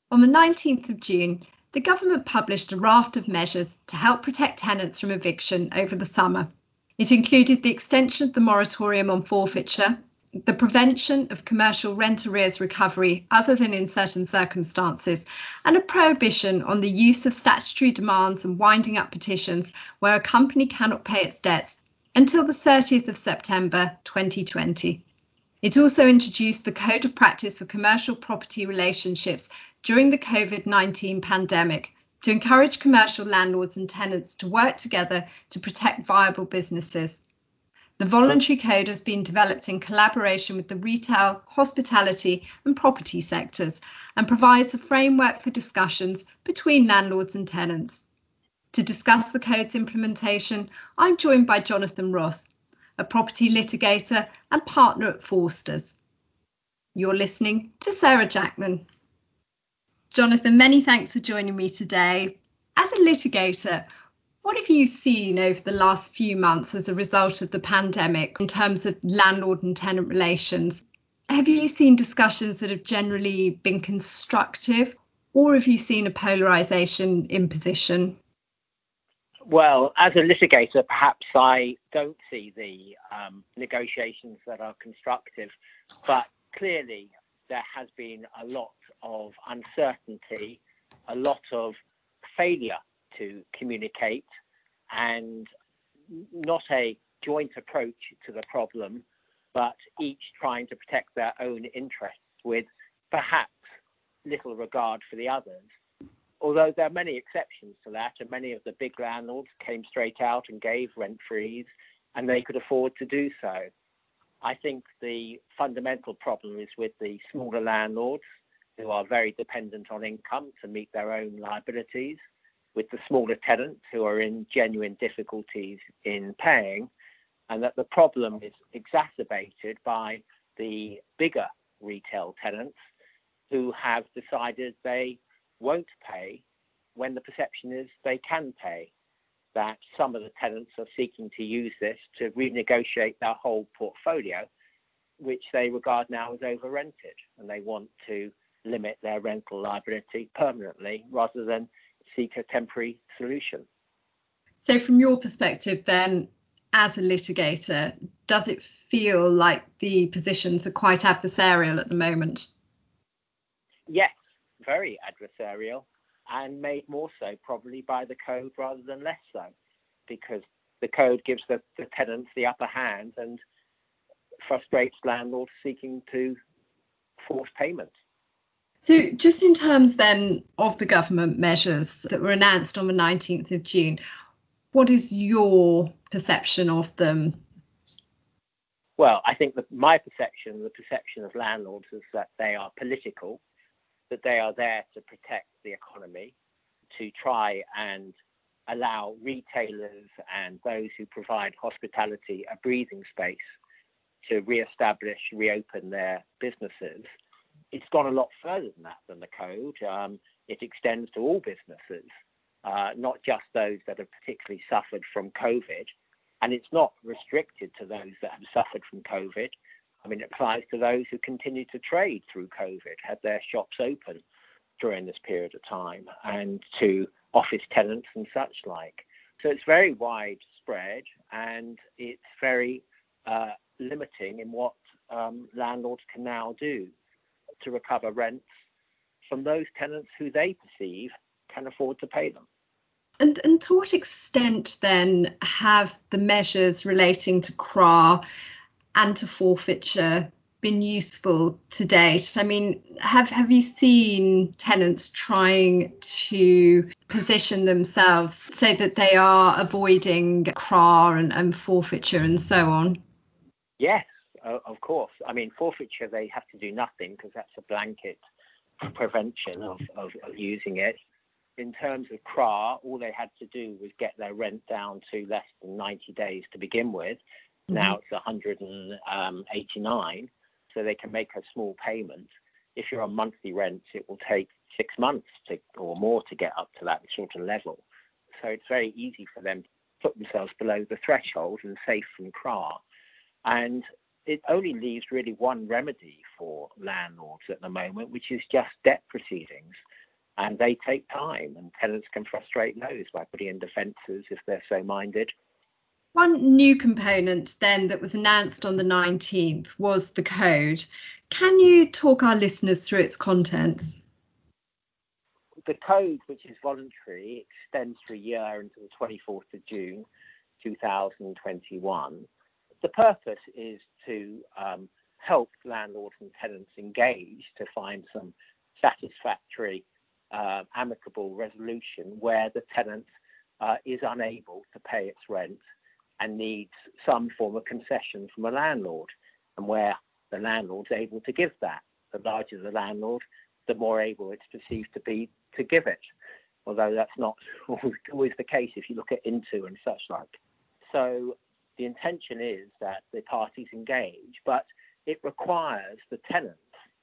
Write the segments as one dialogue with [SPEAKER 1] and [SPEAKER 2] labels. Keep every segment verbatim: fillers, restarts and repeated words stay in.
[SPEAKER 1] On the nineteenth of June, the government published a raft of measures to help protect tenants from eviction over the summer. It included the extension of the moratorium on forfeiture, the prevention of commercial rent arrears recovery other than in certain circumstances, and a prohibition on the use of statutory demands and winding up petitions where a company cannot pay its debts until the thirtieth of September twenty twenty. It also introduced the Code of Practice for Commercial Property Relationships during the COVID nineteen pandemic to encourage commercial landlords and tenants to work together to protect viable businesses. The voluntary code has been developed in collaboration with the retail, hospitality and property sectors and provides a framework for discussions between landlords and tenants. To discuss the code's implementation, I'm joined by Jonathan Ross, a property litigator and partner at Forsters. You're listening to Sarah Jackman. Jonathan, many thanks for joining me today. As a litigator, what have you seen over the last few months as a result of the pandemic in terms of landlord and tenant relations? Have you seen discussions that have generally been constructive, or have you seen a polarisation in position?
[SPEAKER 2] Well, as a litigator, perhaps I don't see the um, negotiations that are constructive, but clearly there has been a lot of uncertainty, a lot of failure to communicate, and not a joint approach to the problem, but each trying to protect their own interests with perhaps little regard for the others. Although there are many exceptions to that, and many of the big landlords came straight out and gave rent freeze, and they could afford to do so. I think the fundamental problem is with the smaller landlords who are very dependent on income to meet their own liabilities, with the smaller tenants who are in genuine difficulties in paying, and that the problem is exacerbated by the bigger retail tenants who have decided they won't pay when the perception is they can pay, that some of the tenants are seeking to use this to renegotiate their whole portfolio, which they regard now as over-rented, and they want to limit their rental liability permanently rather than seek a temporary solution.
[SPEAKER 1] So from your perspective then, as a litigator, does it feel like the positions are quite adversarial at the moment?
[SPEAKER 2] Yes, very adversarial, and made more so probably by the code rather than less so, because the code gives the, the tenants the upper hand and frustrates landlords seeking to force payment.
[SPEAKER 1] So just in terms then of the government measures that were announced on the nineteenth of June, what is your perception of them?
[SPEAKER 2] Well, I think that my perception, the perception of landlords, is that they are political, that they are there to protect the economy, to try and allow retailers and those who provide hospitality a breathing space to re-establish, reopen their businesses. It's gone a lot further than that than the code. Um, it extends to all businesses, uh, not just those that have particularly suffered from COVID. And it's not restricted to those that have suffered from COVID. I mean, it applies to those who continue to trade through COVID, had their shops open during this period of time, and to office tenants and such like. So it's very widespread, and it's very uh, limiting in what um, landlords can now do to recover rents from those tenants who they perceive can afford to pay them.
[SPEAKER 1] And, and to what extent then have the measures relating to C R A and to forfeiture been useful to date? I mean, have have you seen tenants trying to position themselves so that they are avoiding C R A and, and forfeiture and so on?
[SPEAKER 2] Yes, uh, of course. I mean, forfeiture, they have to do nothing because that's a blanket prevention of, of, of using it. In terms of C R A, all they had to do was get their rent down to less than ninety days to begin with. Mm-hmm. Now it's one hundred eighty-nine, so they can make a small payment. If you're on monthly rents, it will take six months to, or more to get up to that sort of level. So it's very easy for them to put themselves below the threshold and safe from C R A. And it only leaves really one remedy for landlords at the moment, which is just debt proceedings. and they take time, and tenants can frustrate those by putting in defences if they're so minded.
[SPEAKER 1] One new component then that was announced on the nineteenth was the code. Can you talk our listeners through its contents?
[SPEAKER 2] The code, which is voluntary, extends for a year until the twenty-fourth of June two thousand twenty-one. The purpose is to um, help landlords and tenants engage to find some satisfactory, uh, amicable resolution where the tenant uh, is unable to pay its rent and needs some form of concession from a landlord, and where the landlord's able to give that. The larger the landlord, the more able it's perceived to be to give it, although that's not always the case if you look at Into and such like. So the intention is that the parties engage, but it requires the tenants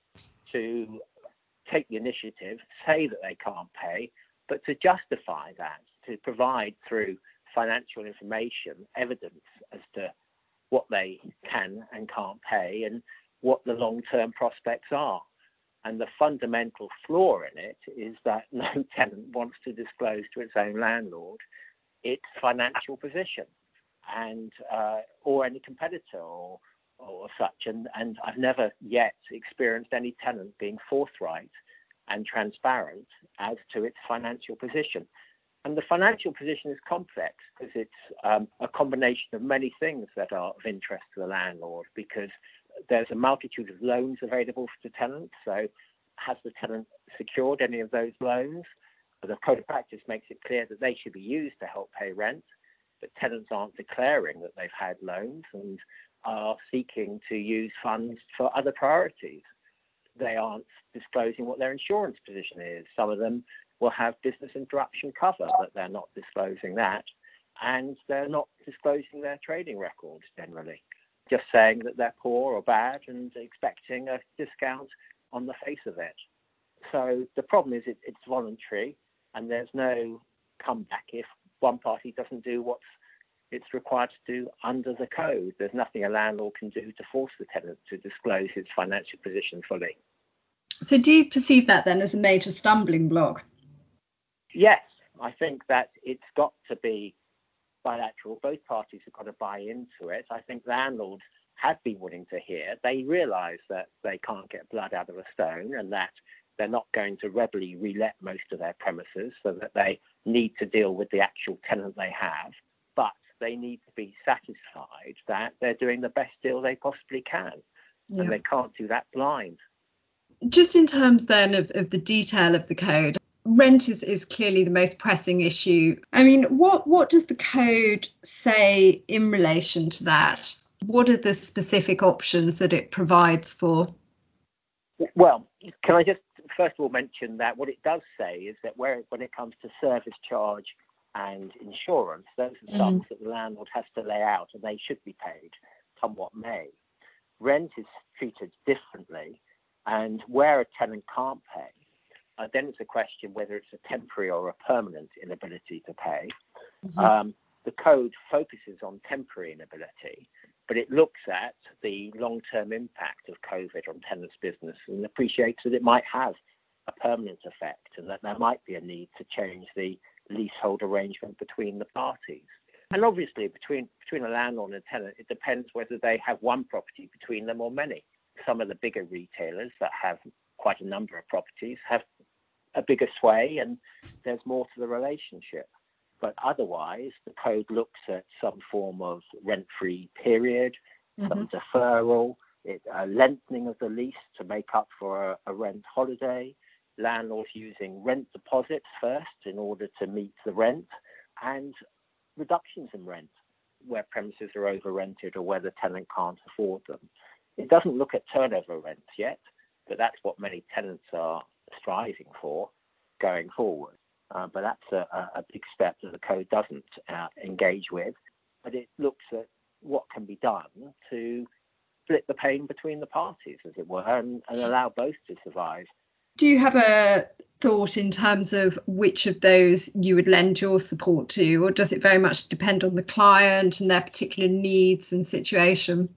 [SPEAKER 2] to take the initiative, say that they can't pay, but to justify that, to provide through financial information, evidence as to what they can and can't pay and what the long-term prospects are. And the fundamental flaw in it is that no tenant wants to disclose to its own landlord its financial position, and uh, or any competitor or, or such. And, and I've never yet experienced any tenant being forthright and transparent as to its financial position. And the financial position is complex because it's um, a combination of many things that are of interest to the landlord, because there's a multitude of loans available to tenants. So has the tenant secured any of those loans? The Code of Practice makes it clear that they should be used to help pay rent, but tenants aren't declaring that they've had loans and are seeking to use funds for other priorities. They aren't disclosing what their insurance position is. Some of them will have business interruption cover, but they're not disclosing that. And they're not disclosing their trading records generally, just saying that they're poor or bad and expecting a discount on the face of it. So the problem is it, it's voluntary, and there's no comeback if one party doesn't do what it's required to do under the code. There's nothing a landlord can do to force the tenant to disclose its financial position fully.
[SPEAKER 1] So do you perceive that then as a major stumbling block?
[SPEAKER 2] Yes, I think that it's got to be bilateral. Both parties have got to buy into it. I think landlords have been willing to hear. They realise that they can't get blood out of a stone, and that they're not going to readily relet most of their premises, so that they need to deal with the actual tenant they have. But they need to be satisfied that they're doing the best deal they possibly can. Yeah. And they can't do that blind.
[SPEAKER 1] Just in terms then of, of the detail of the code, rent is, is clearly the most pressing issue. I mean, what, what does the code say in relation to that? What are the specific options that it provides for?
[SPEAKER 2] Well, can I just first of all mention that what it does say is that where when it comes to service charge and insurance, those are sums mm. that the landlord has to lay out, and they should be paid, come what may. Rent is treated differently, and where a tenant can't pay, uh, then it's a question whether it's a temporary or a permanent inability to pay. Mm-hmm. Um, the code focuses on temporary inability, but it looks at the long-term impact of COVID on tenants' business and appreciates that it might have a permanent effect, and that there might be a need to change the leasehold arrangement between the parties. And obviously, between between a landlord and a tenant, it depends whether they have one property between them or many. Some of the bigger retailers that have quite a number of properties have a bigger sway, and there's more to the relationship. But otherwise, the code looks at some form of rent-free period, mm-hmm. some deferral, it, a lengthening of the lease to make up for a, a rent holiday, landlords using rent deposits first in order to meet the rent, and reductions in rent where premises are over-rented or where the tenant can't afford them. It doesn't look at turnover rents yet, but that's what many tenants are striving for going forward. Uh, but that's a, a big step that the code doesn't uh, engage with. But it looks at what can be done to split the pain between the parties, as it were, and, and allow both to survive.
[SPEAKER 1] Do you have a thought in terms of which of those you would lend your support to, or does it very much depend on the client and their particular needs and situation?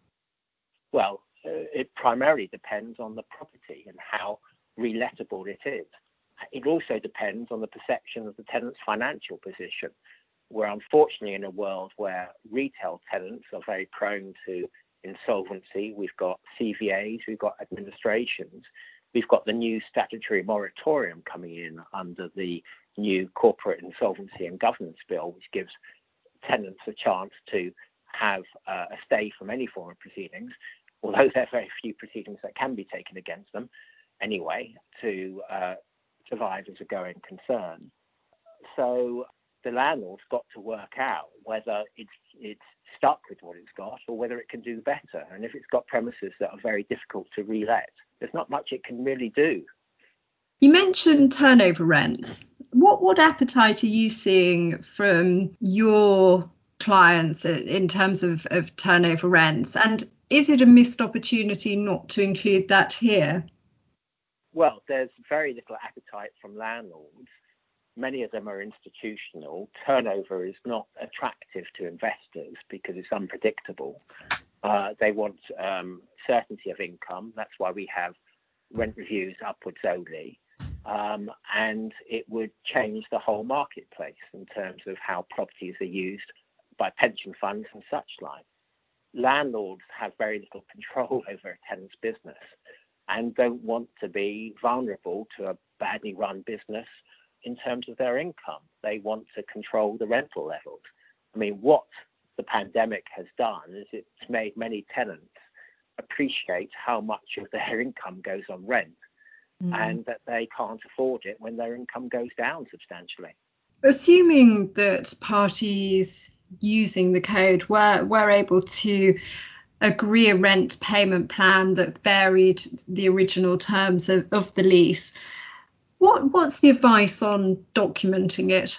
[SPEAKER 2] Well, uh, it primarily depends on the property and how relettable it is. It also depends on the perception of the tenant's financial position. We're unfortunately in a world where retail tenants are very prone to insolvency. We've got C V As, we've got administrations, we've got the new statutory moratorium coming in under the new Corporate Insolvency and Governance Bill, which gives tenants a chance to have uh, a stay from any form of proceedings, although there are very few proceedings that can be taken against them anyway, to uh, survive as a going concern. So the landlord's got to work out whether it's it's stuck with what it's got or whether it can do better. And if it's got premises that are very difficult to re-let, there's not much it can really do.
[SPEAKER 1] You mentioned turnover rents. What what appetite are you seeing from your clients in terms of, of turnover rents? And is it a missed opportunity not to include that here?
[SPEAKER 2] Well, there's very little appetite from landlords. Many of them are institutional. Turnover is not attractive to investors because it's unpredictable. Uh, they want um, certainty of income. That's why we have rent reviews upwards only. Um, and it would change the whole marketplace in terms of how properties are used by pension funds and such like. Landlords have very little control over a tenant's business and don't want to be vulnerable to a badly run business in terms of their income. They want to control the rental levels. I mean, what the pandemic has done is it's made many tenants appreciate how much of their income goes on rent. Mm. And that they can't afford it when their income goes down substantially.
[SPEAKER 1] Assuming that parties using the code were, were able to agree a rent payment plan that varied the original terms of, of the lease, what what's the advice on documenting it?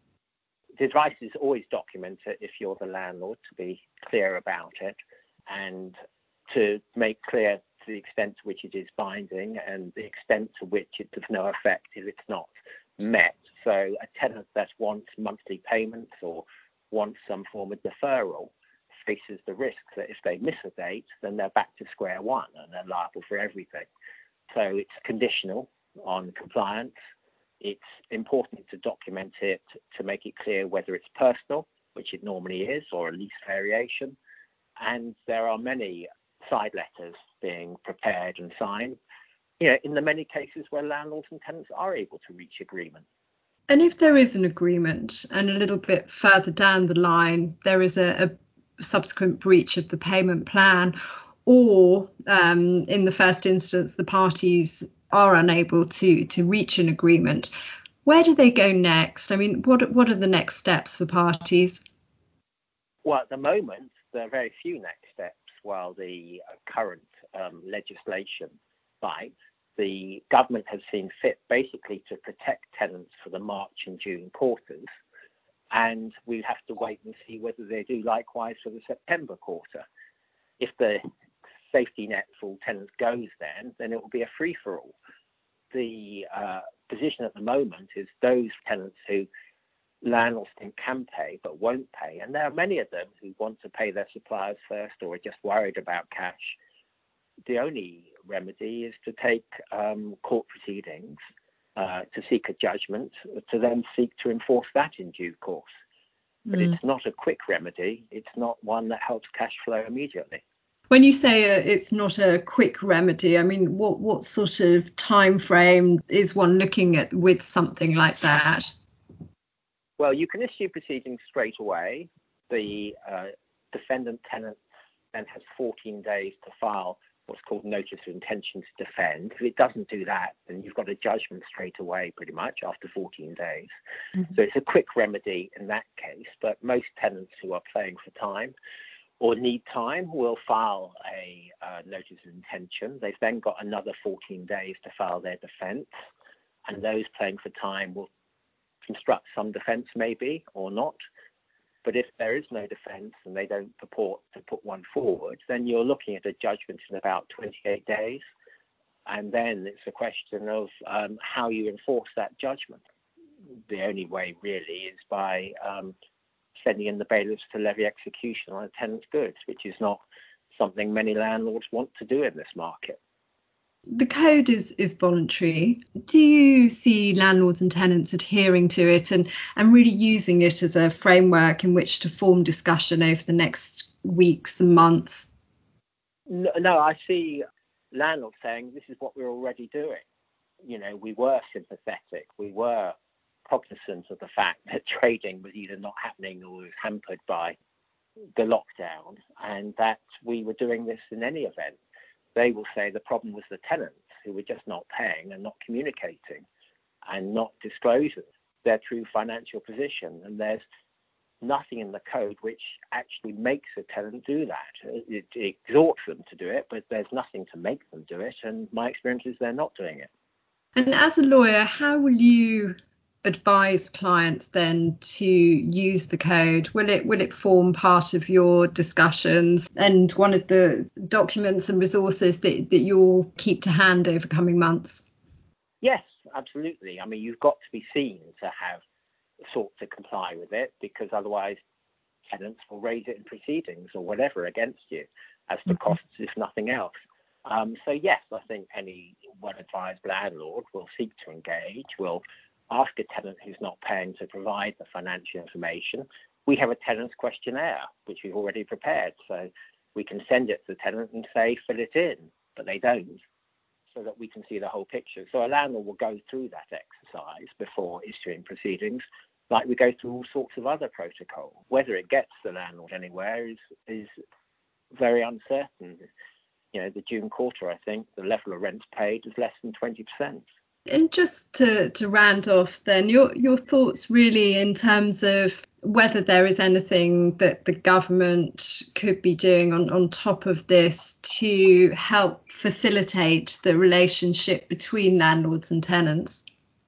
[SPEAKER 2] The advice is always document it if you're the landlord, to be clear about it and to make clear to the extent to which it is binding and the extent to which it's of no effect if it's not met. So a tenant that wants monthly payments or wants some form of deferral faces the risk that if they miss a date, then they're back to square one and they're liable for everything. So it's conditional on compliance. It's important to document it to make it clear whether it's personal, which it normally is, or a lease variation. And there are many side letters being prepared and signed, you know, in the many cases where landlords and tenants are able to reach agreement.
[SPEAKER 1] And if there is an agreement and a little bit further down the line, there is a, a subsequent breach of the payment plan, or um, in the first instance, the parties are unable to, to reach an agreement, where do they go next? I mean, what what are the next steps for parties?
[SPEAKER 2] Well, at the moment, there are very few next steps while the uh, current um, legislation bites. The government has seen fit basically to protect tenants for the March and June quarters, and we have to wait and see whether they do likewise for the September quarter. If the safety net for tenants goes then, then it will be a free-for-all. The uh, position at the moment is those tenants who landlords think can pay but won't pay, and there are many of them who want to pay their suppliers first or are just worried about cash. The only remedy is to take um, court proceedings uh, to seek a judgment, to then seek to enforce that in due course. But mm. it's not a quick remedy. It's not one that helps cash flow immediately.
[SPEAKER 1] When you say uh, it's not a quick remedy, I mean, what, what sort of time frame is one looking at with something like that?
[SPEAKER 2] Well, you can issue proceedings straight away. The uh, defendant tenant then has fourteen days to file what's called notice of intention to defend. If it doesn't do that, then you've got a judgment straight away pretty much after fourteen days. Mm-hmm. So it's a quick remedy in that case, but most tenants who are playing for time or need time will file a uh, notice of intention. They've then got another fourteen days to file their defence, and those playing for time will construct some defence maybe or not. But if there is no defence and they don't purport to put one forward, then you're looking at a judgment in about twenty-eight days. And then it's a question of um, how you enforce that judgment. The only way really is by um, sending in the bailiffs to levy execution on a tenant's goods, which is not something many landlords want to do in this market.
[SPEAKER 1] The code is, is voluntary. Do you see landlords and tenants adhering to it and, and really using it as a framework in which to form discussion over the next weeks and months?
[SPEAKER 2] No, no, I see landlords saying this is what we're already doing. You know, we were sympathetic. We were cognizant of the fact that trading was either not happening or was hampered by the lockdown, and that we were doing this in any event. They will say the problem was the tenants who were just not paying and not communicating and not disclosing their true financial position. And there's nothing in the code which actually makes a tenant do that. It, it exhorts them to do it, but there's nothing to make them do it. And my experience is they're not doing it.
[SPEAKER 1] And as a lawyer, how will you advise clients then to use the code? Will it will it form part of your discussions and one of the documents and resources that, that you'll keep to hand over coming months?
[SPEAKER 2] Yes, absolutely. I mean, you've got to be seen to have sought to comply with it, because otherwise tenants will raise it in proceedings or whatever against you as to mm-hmm. costs, if nothing else. Um, so yes, I think any well-advised landlord will seek to engage, will ask a tenant who's not paying to provide the financial information. We have a tenant's questionnaire, which we've already prepared. So we can send it to the tenant and say, fill it in, but they don't, so that we can see the whole picture. So a landlord will go through that exercise before issuing proceedings, like we go through all sorts of other protocols. Whether it gets the landlord anywhere is, is very uncertain. You know, the June quarter, I think, the level of rents paid is less than twenty percent.
[SPEAKER 1] And just to, to round off then, your your thoughts really in terms of whether there is anything that the government could be doing on, on top of this to help facilitate the relationship between landlords and tenants?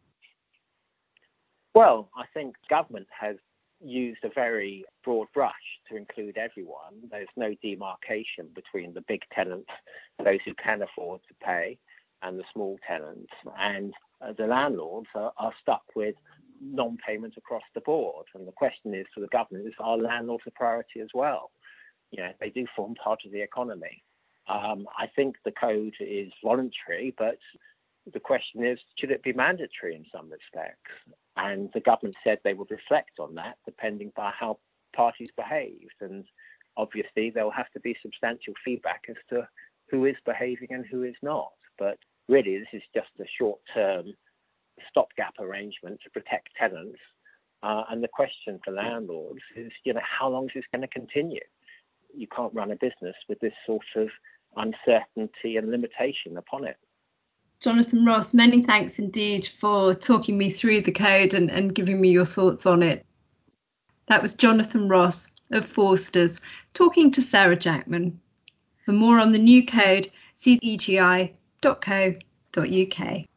[SPEAKER 2] Well, I think government has used a very broad brush to include everyone. There's no demarcation between the big tenants, those who can afford to pay, and the small tenants, and uh, the landlords are, are stuck with non-payment across the board. And the question is for the government, is are landlords a priority as well? You know, they do form part of the economy. Um, I think the code is voluntary, but the question is, should it be mandatory in some respects? And the government said they would reflect on that depending on how parties behaved. And obviously there'll have to be substantial feedback as to who is behaving and who is not. But really, this is just a short-term stopgap arrangement to protect tenants. Uh, and the question for landlords is, you know, how long is this going to continue? You can't run a business with this sort of uncertainty and limitation upon it.
[SPEAKER 1] Jonathan Ross, many thanks indeed for talking me through the code and, and giving me your thoughts on it. That was Jonathan Ross of Forsters talking to Sarah Jackman. For more on the new code, see e g i dot co dot u k.